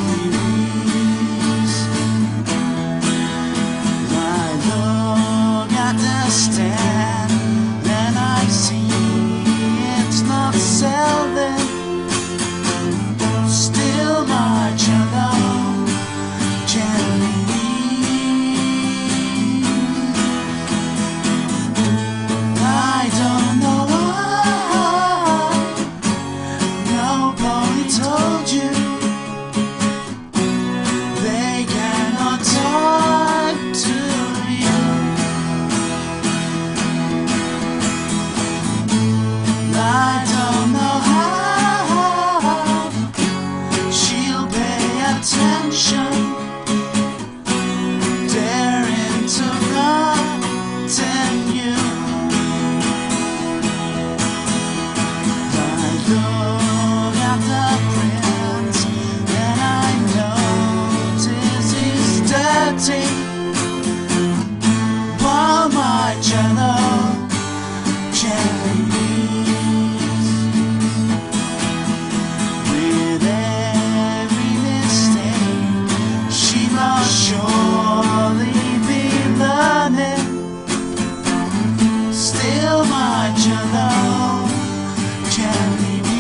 I look at the stand, then I see it's not selling. Still my cello gently weeps. I don't know why nobody told you they cannot talk to you. I don't know how she'll pay attention, daring to continue. I look at the print and I notice it's dirty, while my cello gently weeps. With every mistake she must surely be learning. Still my cello gently weeps.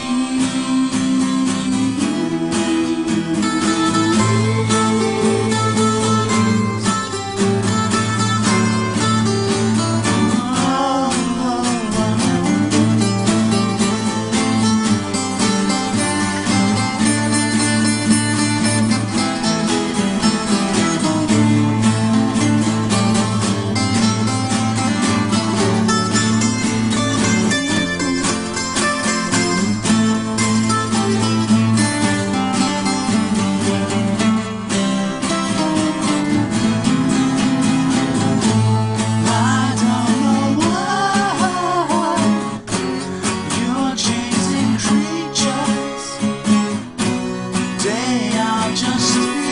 Just